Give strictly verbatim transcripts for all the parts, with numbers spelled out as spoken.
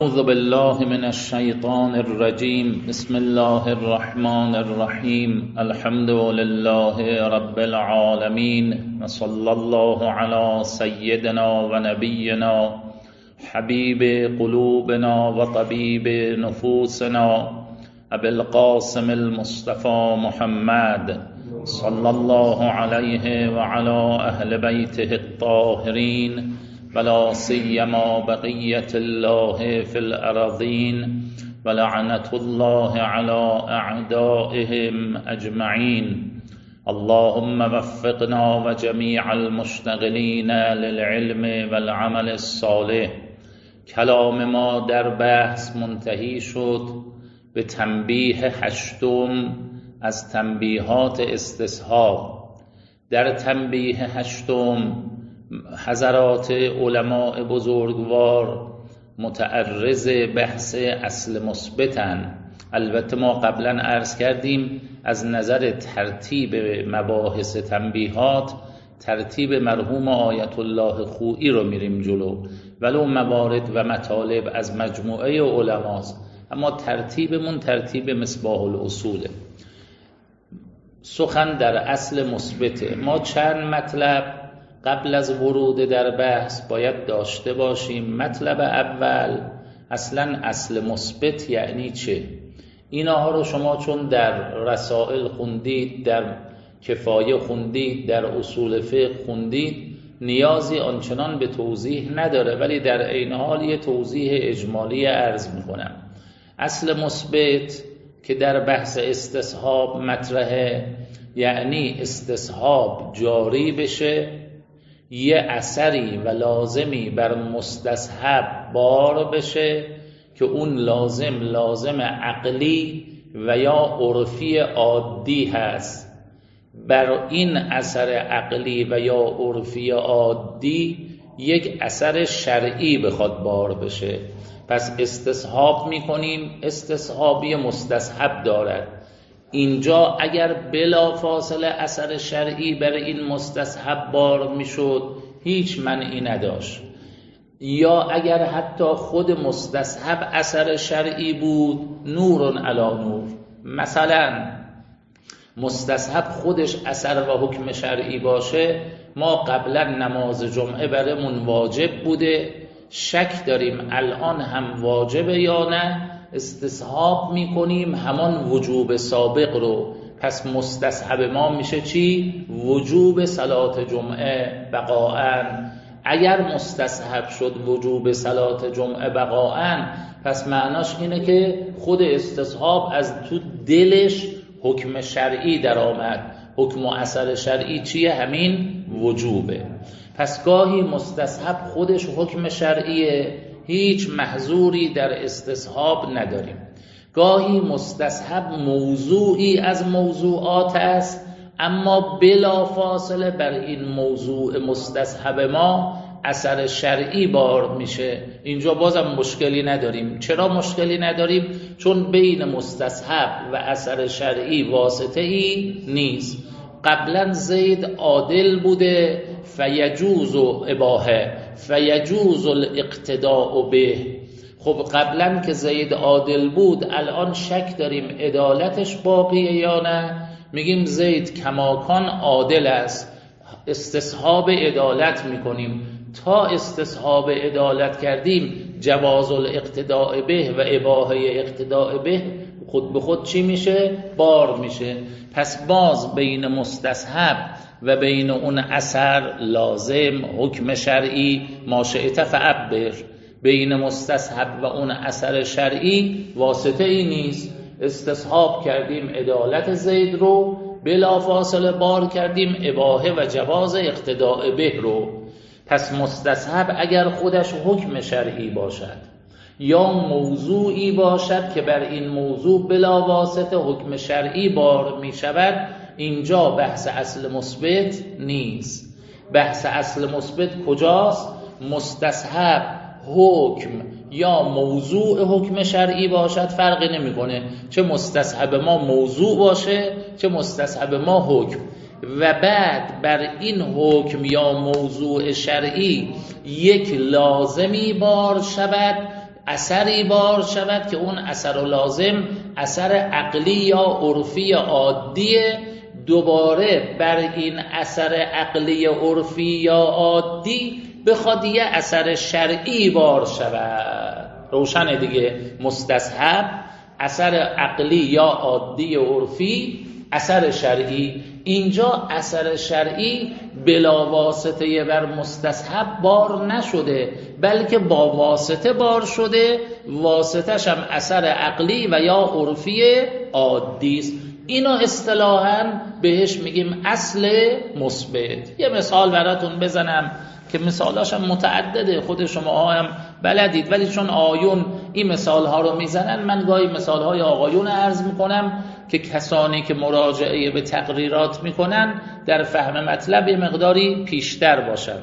اعوذ بالله من الشیطان الرجیم. بسم الله الرحمن الرحیم. الحمد لله رب العالمین و صلی الله علی سیدنا و نبینا حبیب قلوبنا و طبیب نفوسنا ابی القاسم المصطفى محمد صلی الله علیه و علی اهل بیته الطاهرین ولا سیما بقیت الله فی الارضین ولعنت الله علی اعدائهم اجمعین. اللهم وفقنا و جمیع المشتغلین للعلم والعمل الصالح. کلام ما در بحث منتهی شد به تنبیه هشتم از تنبیهات استصحاب. در تنبیه هشتم حضرات علماء بزرگوار متعرض بحث اصل مثبتن. البته ما قبلا عرض کردیم از نظر ترتیب مباحث تنبیهات ترتیب مرحوم آیت الله خویی رو میریم جلو، ولو موارد و مطالب از مجموعه علماست، اما ترتیبمون ترتیب مصباح الاصوله. سخن در اصل مثبته. ما چند مطلب قبل از ورود در بحث باید داشته باشیم. مطلب اول، اصلا اصل مثبت یعنی چه؟ اینها رو شما چون در رسائل خوندید، در کفایه خوندید، در اصول فقه خوندید، نیازی آنچنان به توضیح نداره، ولی در عین حال یه توضیح اجمالی عرض میکنم. اصل مثبت که در بحث استصحاب مطرحه، یعنی استصحاب جاری بشه، یه اثری و لازمی بر مستصحب بار بشه که اون لازم لازم عقلی و یا عرفی عادی هست. بر این اثر عقلی و یا عرفی عادی یک اثر شرعی بخواد بار بشه، پس استصحاب میکنیم. استصحابی مستصحب دارد. اینجا اگر بلا فاصله اثر شرعی بر این مستصحب بار میشد هیچ معنی نداشت، یا اگر حتی خود مستصحب اثر شرعی بود نور علی نور. مثلا مستصحب خودش اثر و حکم شرعی باشه، ما قبلا نماز جمعه برامون واجب بوده، شک داریم الان هم واجبه یا نه، استصحاب میکنیم همان وجوب سابق رو. پس مستصحب ما میشه چی؟ وجوب صلات جمعه بقاءً. اگر مستصحب شد وجوب صلات جمعه بقاءً، پس معناش اینه که خود استصحاب از تو دلش حکم شرعی در آمد. حکم و اثر شرعی چیه؟ همین وجوبه. پس گاهی مستصحب خودش حکم شرعیه، هیچ محظوری در استصحاب نداریم. گاهی مستصحب موضوعی از موضوعات است، اما بلا فاصله بر این موضوع مستصحب ما اثر شرعی بار میشه. اینجا بازم مشکلی نداریم. چرا مشکلی نداریم؟ چون بین مستصحب و اثر شرعی واسطه ای نیست. قبلا زید عادل بوده فیجوز و اباحه فیجوز الاقتداء به. خب قبلا که زید عادل بود، الان شک داریم عدالتش باقیه یا نه؟ میگیم زید کماکان عادل است، استصحاب عدالت میکنیم. تا استصحاب عدالت کردیم جواز الاقتداء به و اباحه اقتداء به خود به خود چی میشه؟ بار میشه. پس باز بین مستصحب و بین اون اثر لازم حکم شرعی ما شئت فعبر، بین مستصحب و اون اثر شرعی واسطه ای نیست. استصحاب کردیم عدالت زید رو، بلا فاصله بار کردیم اباحه و جواز اقتداء به رو. پس مستصحب اگر خودش حکم شرعی باشد یا موضوعی باشد که بر این موضوع بلا واسطه حکم شرعی بار می شود، اینجا بحث اصل مثبت نیست. بحث اصل مثبت کجاست؟ مستصحب حکم یا موضوع حکم شرعی باشد فرقی نمیکنه، چه مستصحب ما موضوع باشه چه مستصحب ما حکم. و بعد بر این حکم یا موضوع شرعی یک لازمی بار شود اثری بار شود که اون اثر و لازم اثر عقلی یا عرفی عادیه، دوباره بر این اثر عقلی عرفی یا عادی بخواد یه اثر شرعی بار شود. روشن دیگه؟ مستصحب، اثر عقلی یا عادی عرفی، اثر شرعی. اینجا اثر شرعی بلا واسطه بر مستصحب بار نشده، بلکه با واسطه بار شده، واسطش هم اثر عقلی و یا عرفی عادی است. اینو اصطلاحاً بهش میگیم اصل مثبت. یه مثال براتون بزنم که مثالاش هم متعدده، خود شما هم بلدید، ولی چون آیون این مثال ها رو میزنن، من گاهی مثال های آقایون عرض میکنم که کسانی که مراجعه به تقریرات میکنن در فهم مطلب یه مقداری پیشتر باشن.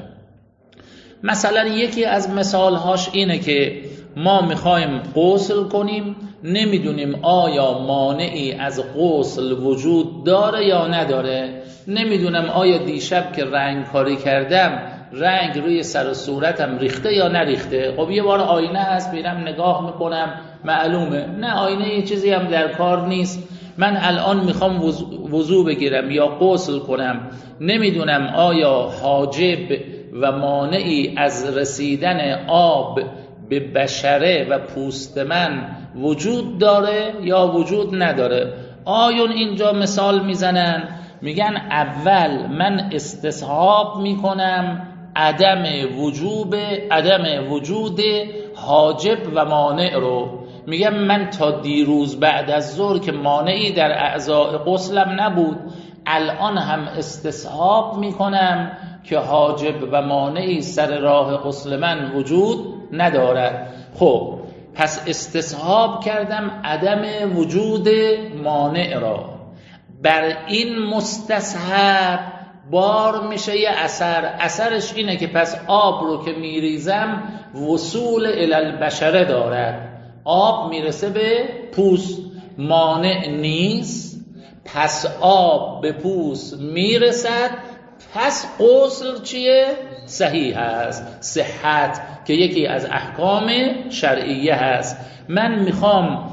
مثلا یکی از مثال هاش اینه که ما میخوایم غسل کنیم، نمیدونیم آیا مانعی از غسل وجود داره یا نداره، نمیدونم آیا دیشب که رنگ کاری کردم رنگ روی سر و صورتم ریخته یا نریخته. خب یه بار آینه هست، میرم نگاه میکنم معلومه. نه، آینه یه چیزی هم در کار نیست. من الان میخوام وضو بگیرم یا غسل کنم، نمیدونم آیا حاجب و مانعی از رسیدن آب به بشره و پوست من وجود داره یا وجود نداره. آیون اینجا مثال میزنن، میگن اول من استصحاب میکنم عدم وجوب عدم وجود حاجب و مانع رو. میگم من تا دیروز بعد از ظهر که مانعی در اعضاء غسلم نبود، الان هم استصحاب میکنم که حاجب و مانعی سر راه غسل من وجود ندارد. خب پس استصحاب کردم عدم وجود مانع را، بر این مستصحب بار میشه یه اثر. اثرش اینه که پس آب رو که میریزم وصول الی البشره دارد، آب میرسه به پوست، مانع نیست، پس آب به پوست میرسد، پس غسل چیه؟ صحیح هست. صحت که یکی از احکام شرعیه هست. من میخوام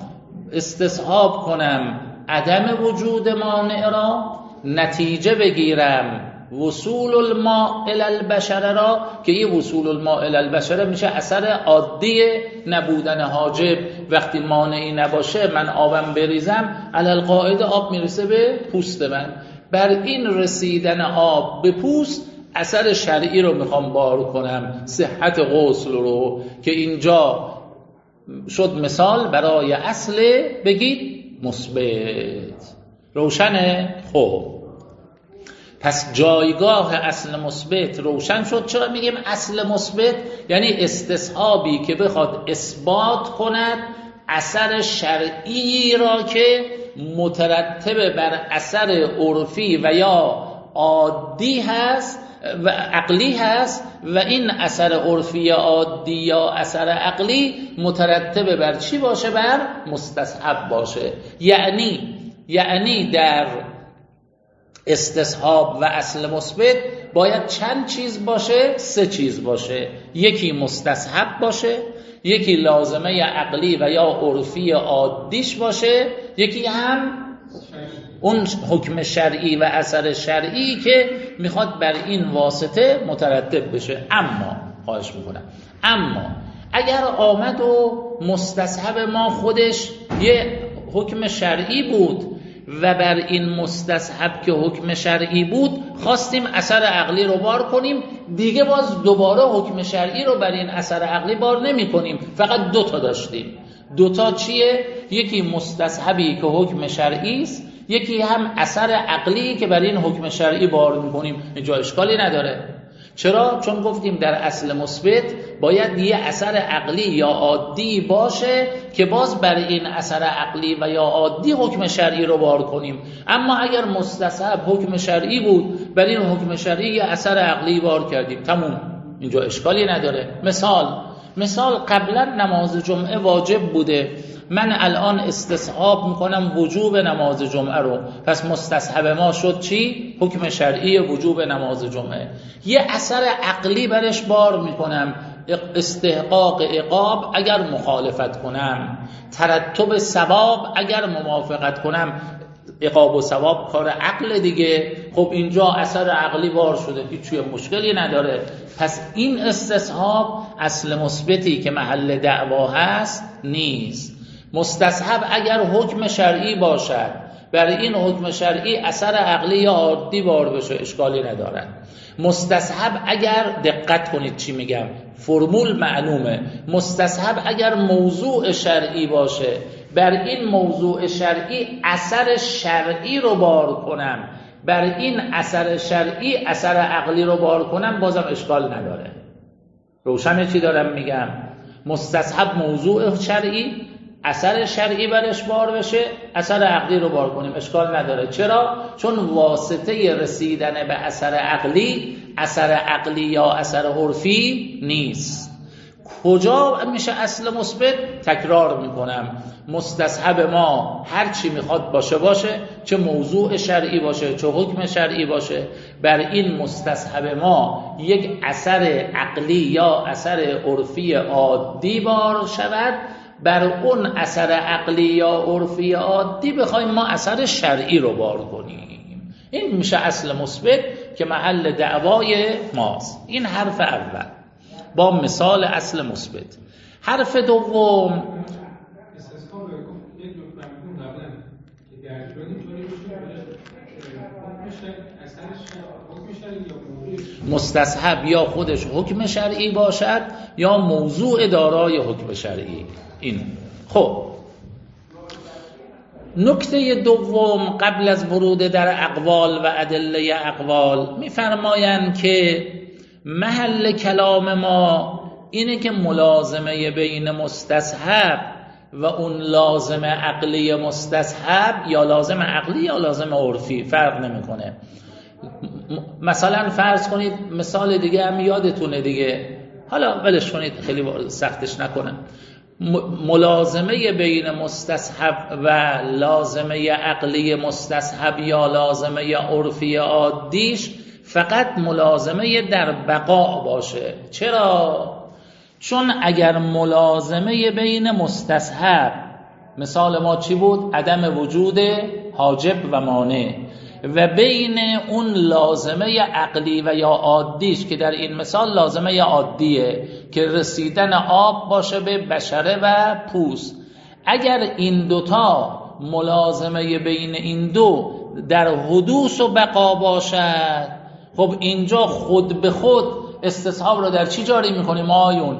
استصحاب کنم عدم وجود مانع را، نتیجه بگیرم وصول الماء الی البشره را، که یه وصول الماء الی البشره میشه اثر عادی نبودن حاجب. وقتی مانعی نباشه من آبم بریزم، علی القاعده آب میرسه به پوست من. بر این رسیدن آب به پوست اثر شرعی رو میخوام بار کنم، صحت غسل رو، که اینجا شد مثال برای اصل بگید مثبت. روشنه؟ خب پس جایگاه اصل مثبت روشن شد. چرا میگیم اصل مثبت؟ یعنی استصحابی که بخواد اثبات کند اثر شرعی را که مترتب بر اثر عرفی و یا عادی هست و عقلی هست، و این اثر عرفی عادی یا اثر عقلی مترتب بر چی باشه؟ بر مستصحب باشه. یعنی یعنی در استصحاب و اصل مثبت باید چند چیز باشه؟ سه چیز باشه. یکی مستصحب باشه، یکی لازمه عقلی و یا عرفی عادیش باشه، یکی هم اون حکم شرعی و اثر شرعی که میخواد بر این واسطه مترتب بشه. اما خواهش میکنم، اما اگر آمد و مستصحب ما خودش یه حکم شرعی بود و بر این مستصحب که حکم شرعی بود خواستیم اثر عقلی رو بار کنیم، دیگه باز دوباره حکم شرعی رو بر این اثر عقلی بار نمی کنیم، فقط دو تا داشتیم. دوتا چیه؟ یکی مستصحبی که حکم شرعی است، یکی هم اثر عقلی که بر این حکم شرعی بار میکنیم. اینجا اشکالی نداره. چرا؟ چون گفتیم در اصل مثبت باید یه اثر عقلی یا عادی باشه که باز بر این اثر عقلی و یا عادی حکم شرعی رو بار کنیم. اما اگر مستصحب حکم شرعی بود، بر این حکم شرعی یه اثر عقلی بار کردیم، تموم، اینجا اشکالی نداره. مثال مثال قبلا نماز جمعه واجب بوده، من الان استصحاب میکنم وجوب نماز جمعه رو، پس مستصحب ما شد چی؟ حکم شرعی وجوب نماز جمعه. یه اثر عقلی برش بار میکنم، استحقاق عقاب اگر مخالفت کنم، ترتب ثواب اگر موافقت کنم. عقاب و ثواب کار عقل دیگه. خب اینجا اثر عقلی بار شده، هیچ مشکلی نداره. پس این استصحاب اصل مثبتی که محل دعوا هست نیست. مستصحب اگر حکم شرعی باشد، برای این حکم شرعی اثر عقلی یا عادی بار بشه، اشکالی ندارد. مستصحب اگر، دقت کنید چی میگم، فرمول معلومه، مستصحب اگر موضوع شرعی باشه، بر این موضوع شرعی اثر شرعی رو بار کنم، بر این اثر شرعی اثر عقلی رو بار کنم، بازم اشکال نداره. روشنه چی دارم میگم؟ مستصحب موضوع شرعی، اثر شرعی برش بار بشه، اثر عقلی رو بار کنیم، اشکال نداره. چرا؟ چون واسطه رسیدن به اثر عقلی اثر عقلی یا اثر عرفی نیست. کجا میشه اصل مثبت؟ تکرار میکنم، مستصحب ما هر چی میخواد باشه باشه، چه موضوع شرعی باشه چه حکم شرعی باشه، بر این مستصحب ما یک اثر عقلی یا اثر عرفی عادی بار شود، بر اون اثر عقلی یا عرفی عادی بخوایم ما اثر شرعی رو بار کنیم. این میشه اصل مثبت که محل دعوای ماست. این حرف اول با مثال اصل مثبت. حرف دوم مستصحب یا خودش حکم شرعی باشد یا موضوع دارای حکم شرعی. این خب نکته دوم قبل از ورود در اقوال و ادله اقوال میفرمایند که محل کلام ما اینه که ملازمه بین مستصحب و اون لازم عقلی مستصحب، یا لازم عقلی یا لازم عرفی، فرق نمیکنه. مثلا فرض کنید مثال دیگه هم یادتونه دیگه، حالا ولش کنید خیلی سختش نکنم. ملازمه بین مستصحب و لازمه عقلی مستصحب یا لازمه عرفی عادیش فقط ملازمه در بقا باشه. چرا؟ چون اگر ملازمه بین مستصحب، مثال ما چی بود؟ عدم وجود حاجب و مانع، و بین اون لازمه عقلی و یا عادیش که در این مثال لازمه عادیه که رسیدن آب باشه به بشره و پوست، اگر این دوتا ملازمه بین این دو در حدوث و بقا باشد، خب اینجا خود به خود استصحاب رو در چی جاری میکنیم آیون؟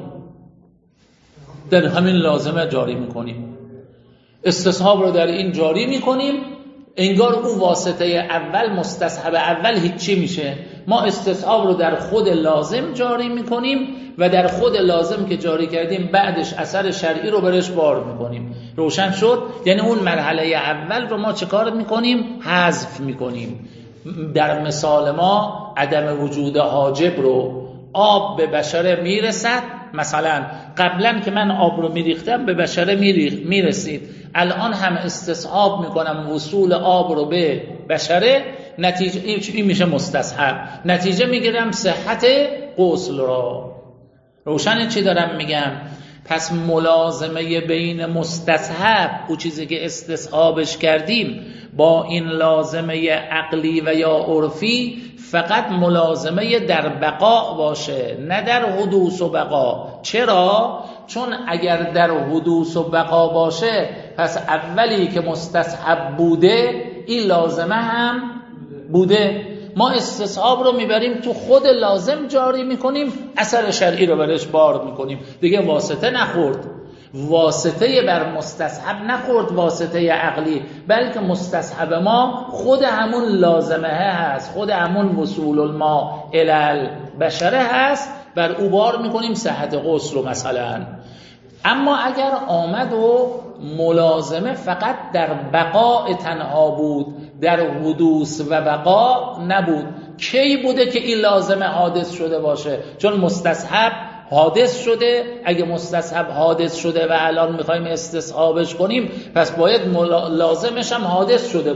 در همین لازمه جاری میکنیم. استصحاب رو در این جاری میکنیم، انگار اون واسطه اول مستصحب اول هیچی میشه. ما استصحاب رو در خود لازم جاری میکنیم و در خود لازم که جاری کردیم بعدش اثر شرعی رو برش بار میکنیم. روشن شد؟ یعنی اون مرحله اول رو ما چه کار میکنیم؟ حذف میکنیم. در مثال ما عدم وجود حاجب رو، آب به بشره میرسد، مثلا قبلا که من آب رو میریختم به بشره میرسید، الان هم استصحاب میکنم وصول آب رو به بشره، نتیجه این میشه مستصحب، نتیجه میگیرم صحت غسل را. روشنه چی دارم میگم؟ پس ملازمه بین مستصحب، اون چیزی که استصحابش کردیم، با این لازمه عقلی و یا عرفی فقط ملازمه در بقا باشه، نه در حدوث و بقا. چرا؟ چون اگر در حدوث و بقا باشه پس اولی که مستصحب بوده این لازمه هم بوده. ما استصحاب رو میبریم تو خود لازم جاری میکنیم، اثر شرعی رو برش بار میکنیم، دیگه واسطه نخورد، واسطه بر مستصحب نخورد، واسطه عقلی، بلکه مستصحب ما خود همون لازمه هست، خود همون وصول الماء الی البشره هست، بر او بار میکنیم صحت غسل رو مثلا. اما اگر آمد و ملازمه فقط در بقاء تنها بود، در حدوث و بقا نبود، کی بوده که این لازمه حادث شده باشه؟ چون مستصحب حادث شده. اگه مستصحب حادث شده و الان میخوایم استصحابش کنیم، پس باید لازمش هم حادث شده بود.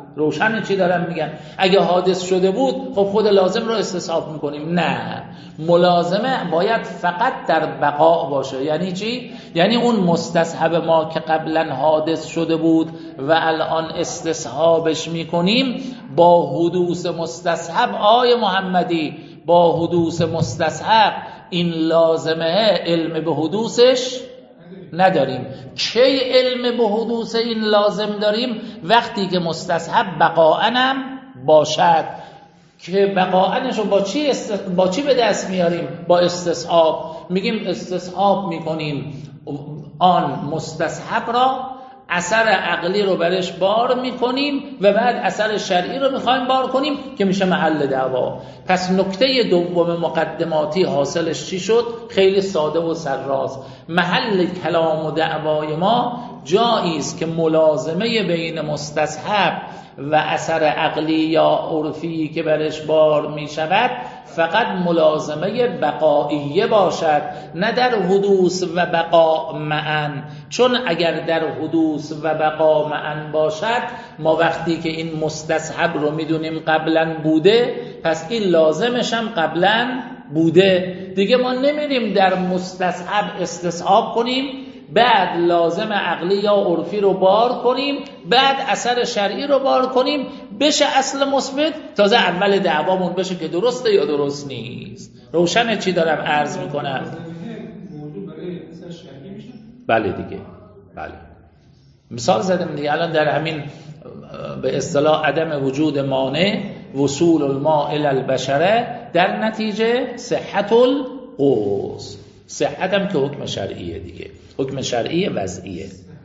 روشن چی دارم میگم؟ اگه حادث شده بود خب خود لازم رو استصحاب میکنیم. نه، ملازمه باید فقط در بقا باشه. یعنی چی؟ یعنی اون مستصحب ما که قبلا حادث شده بود و الان استصحابش میکنیم، با حدوث مستصحب آی محمدی، با حدوث مستصحب این لازمه علم به حدوثش نداریم. کی علم به حدوث این لازم داریم؟ وقتی که مستصحب بقاءنم باشد. که بقاءنشو با چی است... با چی به دست میاریم؟ با استصحاب. میگیم استصحاب میکنیم آن مستصحب را، اثر عقلی رو برش بار میکنیم و بعد اثر شرعی رو میخوایم بار کنیم که میشه محل دعوا. پس نکته دوم مقدماتی حاصلش چی شد؟ خیلی ساده و سرراست. محل کلام و دعوای ما جایی است که ملازمه بین مستصحب و اثر عقلی یا عرفی که برش بار میشود فقط ملازمه بقاییه باشد، نه در حدوث و بقا معا. چون اگر در حدوث و بقا معا باشد، ما وقتی که این مستصحب رو میدونیم قبلا بوده، پس این لازمش هم قبلا بوده دیگه. ما نمیریم در مستصحب استصحاب کنیم، بعد لازم عقلی یا عرفی رو بار کنیم، بعد اثر شرعی رو بار کنیم، بشه اصل مثبت، تازه اول دعوامون بشه که درسته یا درست نیست. روشنه چی دارم عرض میکنم؟ موضوع برای اثر شرعی میشه؟ بله دیگه، بله. مثال زدم دیگه الان در همین به اصطلاح عدم وجود مانع وصول الماء الی البشره، در نتیجه صحت الغسل. صحت هم که حکم شرعیه دیگه، حکم شرعی وضعیه.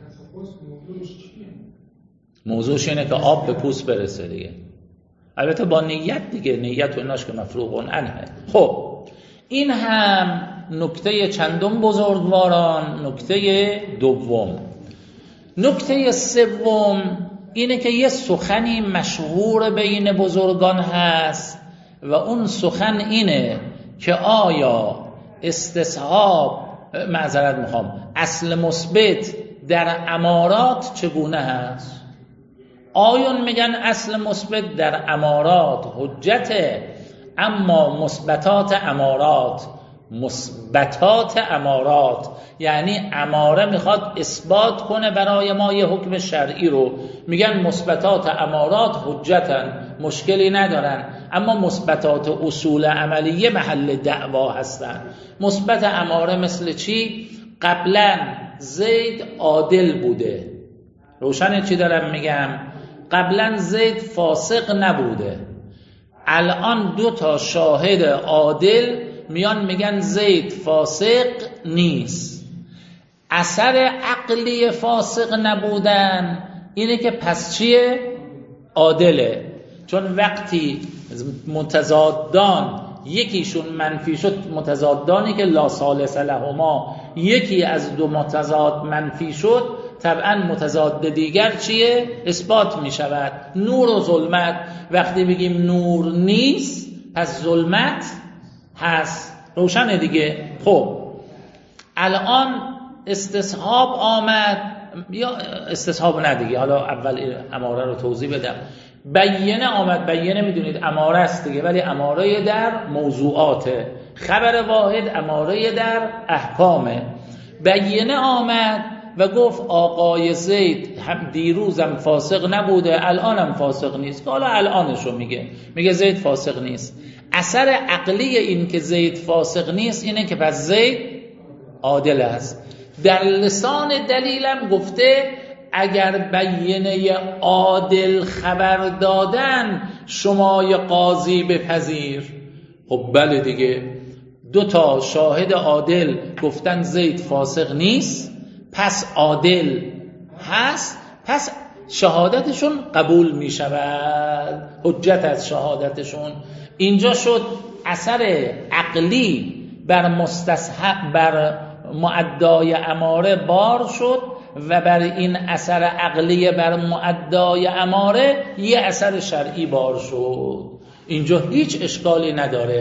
موضوعش اینه که آب به پوست برسه دیگه، البته با نیت دیگه، نیت و ایناش که مفروغ عنه. خب این هم نکته چندم بزرگواران. نکته دوم. نکته سوم اینه که یه سخنی مشهور بین بزرگان هست و اون سخن اینه که آیا استصحاب، معذرت میخوام، اصل مثبت در امارات چگونه هست؟ آیون میگن اصل مثبت در امارات حجته، اما مثبتات امارات مثبتات امارات یعنی اماره میخواد اثبات کنه برای ما یه حکم شرعی رو، میگن مثبتات امارات حجتن، مشکلی ندارن، اما مثبتات اصول عملیه محل دعوا هستن. مثبت اماره مثل چی؟ قبلا زید عادل بوده. روشنه چی دارم میگم؟ قبلا زید فاسق نبوده، الان دو تا شاهد عادل میان میگن زید فاسق نیست. اثر عقلی فاسق نبودن اینه که پس چیه؟ عادله. چون وقتی متضادان یکیشون منفی شد، متضادانی که لا ثالث لهما، یکی از دو متضاد منفی شد، طبعا متضاد دیگر چیه؟ اثبات می شود. نور و ظلمت، وقتی بگیم نور نیست پس ظلمت هست. روشنه دیگه. خب الان استصحاب آمد، یا استصحاب نه دیگه، حالا اول اماره رو توضیح بدم. بیینه آمد. بیینه میدونید اماره است دیگه، ولی اماره در موضوعاته. خبر واحد اماره در احکامه. بیینه آمد و گفت آقای زید هم دیروزم فاسق نبوده، الانم فاسق نیست. حالا الانشو میگه، میگه زید فاسق نیست. اثر عقلی این که زید فاسق نیست اینه که پس زید عادل است. در لسان دلیلم گفته اگر بیینه عادل خبر دادن شمای قاضی بپذیر. خب بله دیگه، دو تا شاهد عادل گفتن زید فاسق نیست، پس عادل هست، پس شهادتشون قبول می شود، حجت از شهادتشون. اینجا شد اثر عقلی بر مستصحب، بر مؤدای اماره بار شد و بر این اثر عقلی بر مؤدای اماره یه اثر شرعی بار شد. اینجا هیچ اشکالی نداره.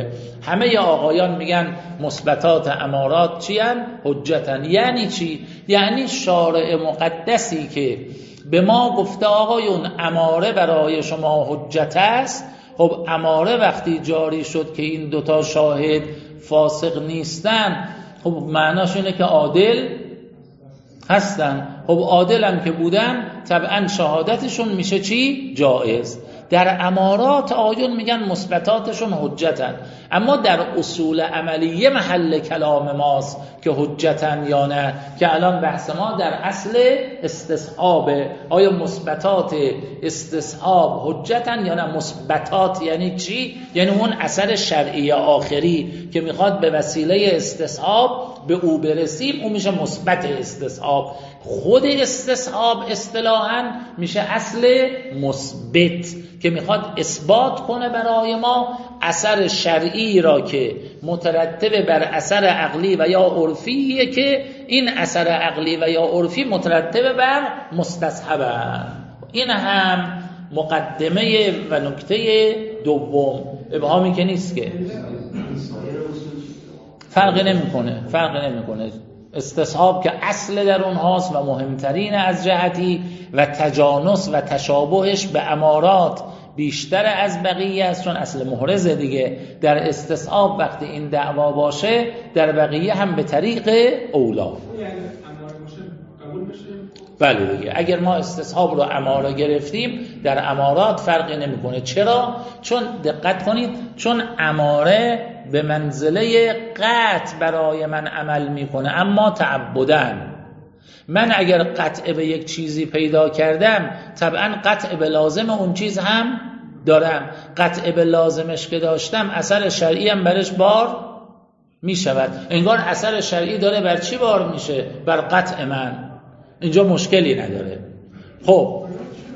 همه آقایان میگن مثبتات امارات چی ان؟ حجتن. یعنی چی؟ یعنی شارع مقدسی که به ما گفته آقایون اماره برای شما حجت است، خب اماره وقتی جاری شد که این دوتا شاهد فاسق نیستن، خب معناش اینه که عادل هستن. خب عادل هم که بودن طبعا شهادتشون میشه چی؟ جایز. در امارات آیون میگن مثبتاتشون حجتن، اما در اصول عملیه محل کلام ماست که حجتن یا نه، که الان بحث ما در اصل استصحابه. آیا مثبتات استصحاب حجتن یا نه؟ مثبتات یعنی چی؟ یعنی اون اثر شرعی آخری که میخواد به وسیله استصحاب به او برسیم، اون میشه مثبت استصحاب. خود استصحاب اصطلاحاً میشه اصل مثبت که میخواد اثبات کنه برای ما اثر شرعی را که مترتب بر اثر عقلی و یا عرفیه، که این اثر عقلی و یا عرفی مترتب بر مستصحبه. این هم مقدمه و نکته دوم. ابهامی که نیست که فرقی نمیکنه، فرقی نمیکنه. استصحاب که اصل در اونهاست و مهمترین از جهتی و تجانس و تشابهش به امارات بیشتر از بقیه است، چون اصل محرزه دیگه. در استصحاب وقتی این دعوا باشه، در بقیه هم به طریق اولا. بله دیگه، اگر ما استصحاب رو اماره گرفتیم، در امارات فرقی نمیکنه. چرا؟ چون دقت کنید، چون اماره به منزله قطع برای من عمل میکنه، اما تعبدن. من اگر قطع به یک چیزی پیدا کردم، طبعا قطع به لازم اون چیز هم دارم. قطع به لازمش که داشتم، اثر شرعی هم برش بار میشود. انگار اثر شرعی داره بر چی بار میشه؟ بر قطع من. اینجا مشکلی نداره. خب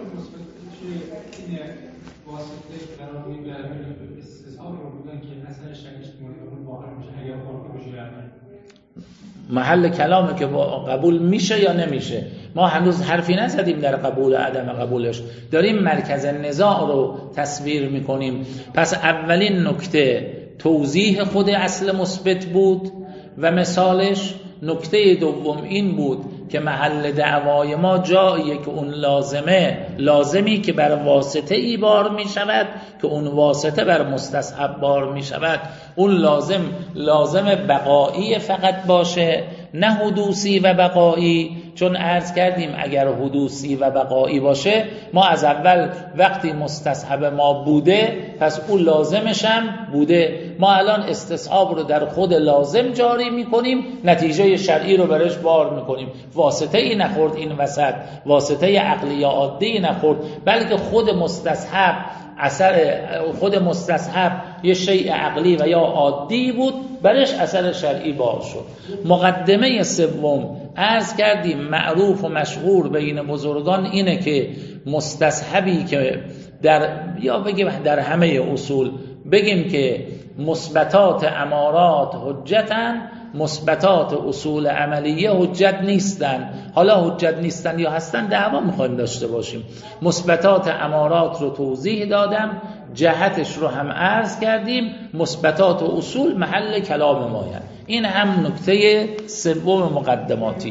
محل کلامه که قبول میشه یا نمیشه. ما هنوز حرفی نزدیم در قبول و عدم قبولش، داریم مرکز نزاع رو تصویر میکنیم. پس اولین نکته توضیح خود اصل مثبت بود و مثالش. نکته دوم این بود که محل دعوای ما جاییه که اون لازمه، لازمی که بر واسطه ای بار می شود، که اون واسطه بر مستصحب بار می شود، اون لازم لازم بقایی فقط باشه، نه حدوثی و بقایی. چون عرض کردیم اگر حدوثی و بقایی باشه، ما از اول وقتی مستصحب ما بوده، پس اون لازمش هم بوده. ما الان استصحاب رو در خود لازم جاری میکنیم، نتیجه شرعی رو برش بار میکنیم. واسطه ای نخورد این وسط، واسطه عقلی یا عادی نخورد، بلکه خود مستصحب اثر خود مستصحب یه شیء عقلی و یا عادی بود، برش اثر شرعی بار شد. مقدمه سوم عرض کردیم معروف و مشهور بین بزرگان اینه که مستصحبی که در یا بگیم در همه اصول بگیم که مثبتات امارات حجتن، مثبتات اصول عملیه حجت نیستن. حالا حجت نیستن یا هستن دعوا میخوایم داشته باشیم. مثبتات امارات رو توضیح دادم، جهتش رو هم عرض کردیم. مثبتات و اصول محل کلام ماین. این هم نکته سوم مقدماتی.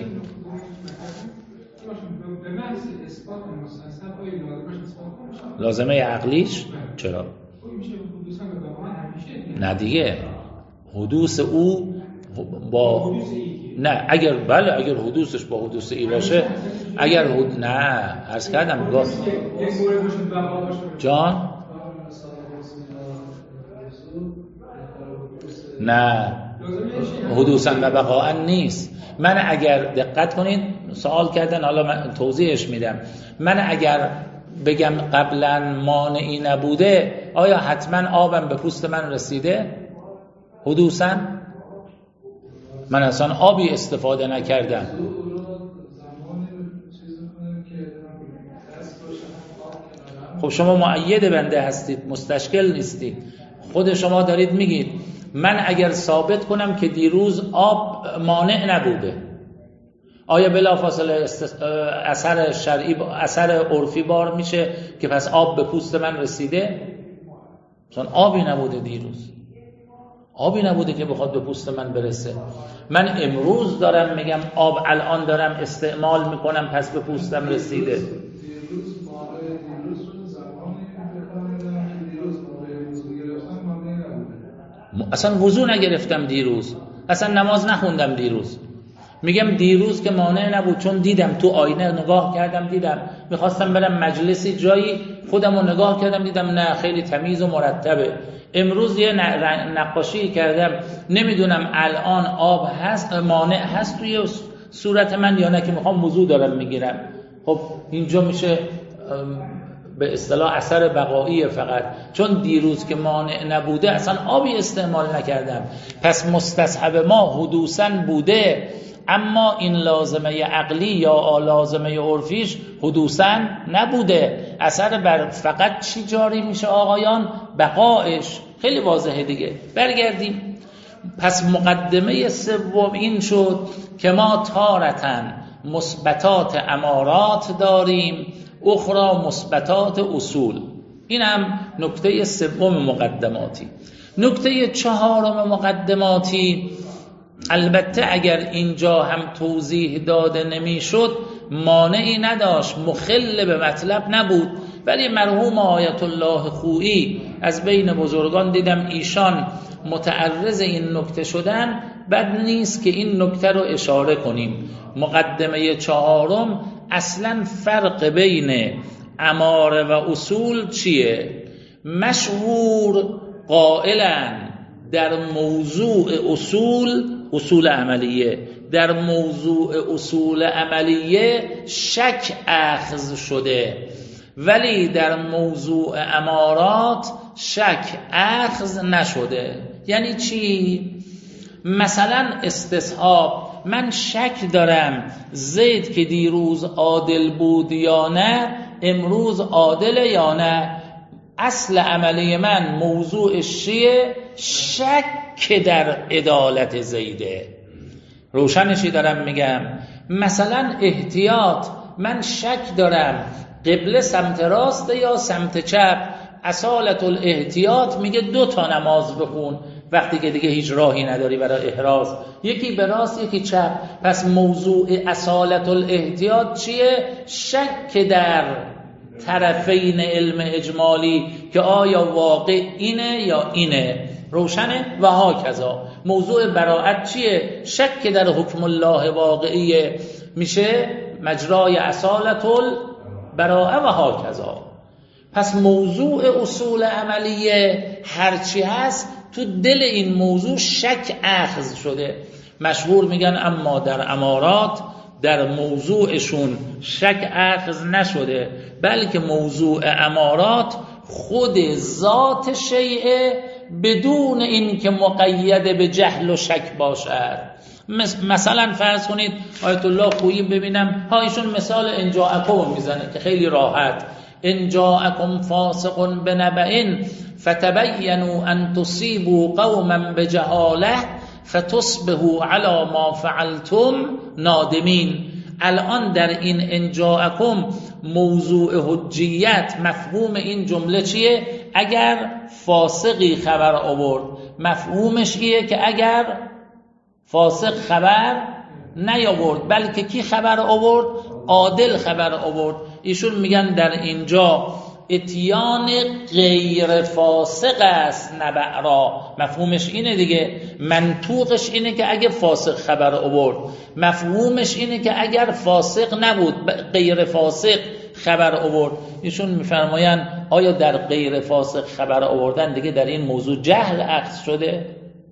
لازمه عقلیش چرا؟ نه دیگه، حدوث او با نه اگر بله اگر حدوثش با حدوث ای باشه، اگر حد... نه عرض کردم گفت جان نه حدوثاً و بقاءً نیست. من اگر دقت کنید سوال کردن، حالا من توضیحش میدم. من اگر بگم قبلا مانعی نبوده، آیا حتما آبم به پوست من رسیده؟ حدوثاً من اصلا آبی استفاده نکردم. خب شما مؤید بنده هستید، مستشکل نیستید. خود شما دارید میگید من اگر ثابت کنم که دیروز آب مانع نبوده، آیا بلافاصله است... اثر شرعی اثر عرفی بار میشه که پس آب به پوست من رسیده؟ چون آبی نبوده دیروز. آبی نبوده که بخواد به پوست من برسه. من امروز دارم میگم آب الان دارم استعمال میکنم پس به پوستم رسیده. اصلا وضو نگرفتم دیروز، اصلا نماز نخوندم دیروز. میگم دیروز که مانع نبود، چون دیدم تو آینه نگاه کردم دیدم میخواستم برم مجلسی جایی، خودم رو نگاه کردم دیدم نه خیلی تمیز و مرتبه. امروز یه نقاشی کردم نمیدونم الان آب هست مانع هست توی صورت من یا نه که میخوام وضو دارم میگیرم. خب اینجا میشه به اصطلاح اثر بقایی فقط، چون دیروز که مانع نبوده اصلا آبی استعمال نکردم. پس مستصحب ما حدوثاً بوده، اما این لازمه عقلی یا لازمه عرفیش حدوثاً نبوده. اثر بر فقط چی جاری میشه آقایان؟ بقایش. خیلی واضحه دیگه. برگردیم. پس مقدمه سوم این شد که ما تارتن مثبتات امارات داریم، اخرى مثبتات اصول. این هم نکته سوم مقدماتی. نکته چهارم مقدماتی، البته اگر اینجا هم توضیح داده نمیشد مانعی نداشت، مخل به مطلب نبود، ولی مرحوم آیت الله خویی از بین بزرگان دیدم ایشان متعرض این نکته شدن، بد نیست که این نکته رو اشاره کنیم. مقدمه چهارم اصلا فرق بین اماره و اصول چیه؟ مشهور قائلن در موضوع اصول، اصول عملیه، در موضوع اصول عملیه شک اخذ شده، ولی در موضوع امارات شک اخذ نشده. یعنی چی؟ مثلا استصحاب، من شک دارم زید که دیروز عادل بود یا نه، امروز عادل یا نه. اصل عملی من موضوعش چیه؟ شک در عدالت زیده. روشنشی دارم میگم. مثلا احتیاط، من شک دارم قبله سمت راست یا سمت چپ. اصالت الاحتیاط میگه دو تا نماز بخون وقتی که دیگه هیچ راهی نداری برای احراز، یکی به راست یکی چپ. پس موضوع اصالت الاحتیاط چیه؟ شک در طرفین علم اجمالی که آیا واقع اینه یا اینه. روشنه؟ و ها کذا. موضوع براءت چیه؟ شک در حکم الله واقعیه، میشه مجرای اصالت البراءه و ها کذا. پس موضوع اصول عملیه هرچی هست تو دل این موضوع شک اخذ شده. مشهور میگن اما در امارات در موضوعشون شک اخذ نشده، بلکه موضوع امارات خود ذات شیء بدون این که مقید به جهل و شک باشد. مثلا فرض کنید آیت الله خویی ببینم ها ایشون مثال انجاءکم میزنه که خیلی راحت. انجاءکم فاسق بنبأ فتبینوا ان تصیبوا قوما بجهاله فتصبحوا على ما فعلتم نادمین. الان در این انجاءکم موضوع حجیت مفهوم این جمله چیه؟ اگر فاسقی خبر آورد، مفهومش ایه که اگر فاسق خبر نیاورد، بلکه کی خبر آورد؟ عادل خبر آورد. ایشون میگن در اینجا اتیان غیر فاسق است نبع را. مفهومش اینه دیگه، منطوقش اینه که اگه فاسق خبر آورد، مفهومش اینه که اگر فاسق نبود غیر فاسق خبر آورد. ایشون میفرماین آیا در غیر فاسق خبر آوردن دیگه در این موضوع جهل اخذ شده؟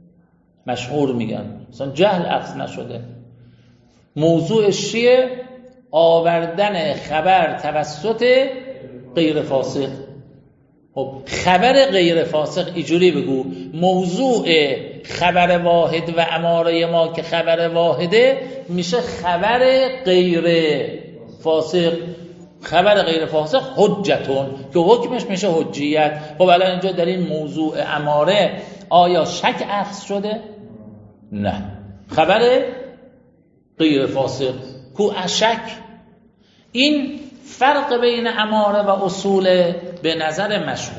مشهور میگن مثلا جهل اخذ نشده. موضوعش چیه؟ آوردن خبر توسط غیر فاسق. خب خبر غیر فاسق اینجوری بگو موضوع خبر واحد و اماره ما که خبر واحده میشه خبر غیر فاسق. خبر غیر فاسق حجتون که حکمش میشه حجیت. خب الان اینجا در این موضوع اماره آیا شک اخذ شده؟ نه. خبر غیر فاسق کو اشک. این فرق بین اماره و اصول به نظر مشهور.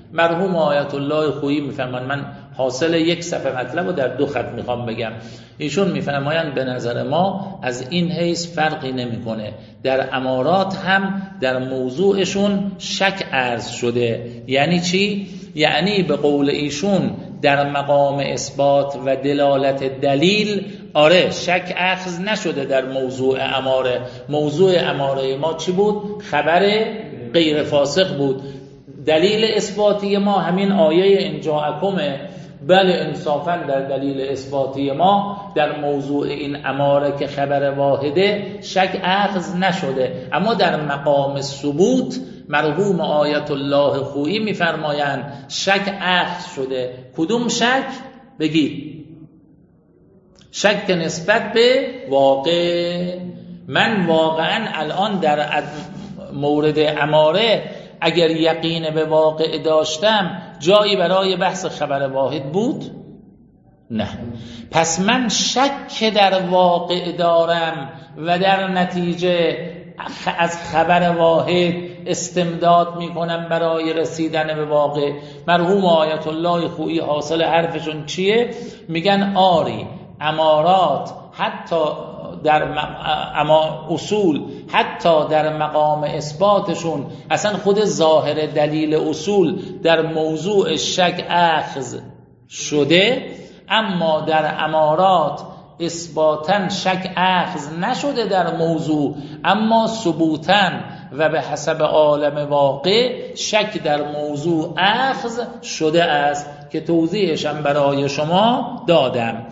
مرحوم آیت الله خویی میفرمان، من حاصل یک صفحه مطلب رو در دو خط میخوام بگم. ایشون میفرمایند به نظر ما از این حیث فرقی نمیکنه، در امارات هم در موضوعشون شک عرض شده. یعنی چی؟ یعنی به قول ایشون در مقام اثبات و دلالت دلیل آره شک اخذ نشده در موضوع اماره. موضوع اماره ما چی بود؟ خبر غیر فاسق بود. دلیل اثباتی ما همین آیه ان جاءکمه. بله انصافا در دلیل اثباتی ما در موضوع این اماره که خبر واحده شک اخذ نشده، اما در مقام ثبوت مرحوم آیت الله خویی میفرمایند شک اخذ شده. کدوم شک؟ بگید. شک نسبت به واقع. من واقعا الان در مورد اماره اگر یقین به واقع داشتم جایی برای بحث خبر واحد بود؟ نه. پس من شک در واقع دارم و در نتیجه از خبر واحد استمداد میکنم برای رسیدن به واقع. مرحوم آیت الله خویی حاصل حرفشون چیه؟ میگن آری امارات حتی در اما اصول حتی در مقام اثباتشون اصلا خود ظاهر دلیل اصول در موضوع شک اخذ شده، اما در امارات اثباتاً شک اخذ نشده در موضوع، اما ثبوتاً و به حسب عالم واقع شک در موضوع اخذ شده است که توضیحشم برای شما دادم.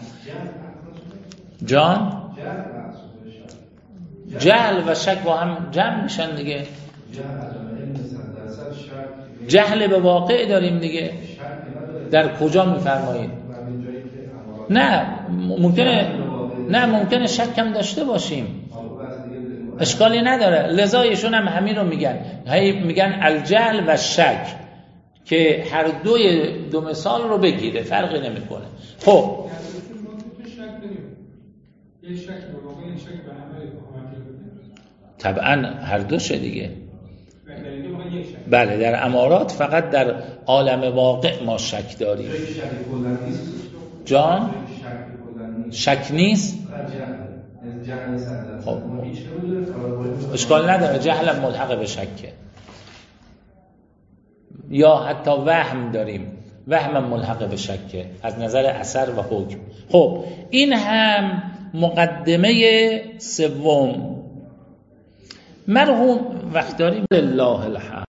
جان؟ جهل و شک با هم جمع میشن دیگه. جهل به واقع داریم دیگه. در کجا میفرمایید؟ نه ممکنه نه ممکنه شک هم داشته باشیم، اشکالی نداره. لذا ایشون هم همین رو میگن، هی میگن الجهل و شک، که هر دوی دو مثال رو بگیره فرقی نمیکنه. خب طبعا هر دوشه دیگه. بله در امارات فقط در عالم واقع ما شک داریم. جان؟ شک نیست؟ خب اشکال نداره، جهل ملحق به شکه. یا حتی وهم داریم، وهم ملحق به شکه از نظر اثر و حکم. خب این هم مقدمه سوم. مرحوم وقت داریم. لله الحمد.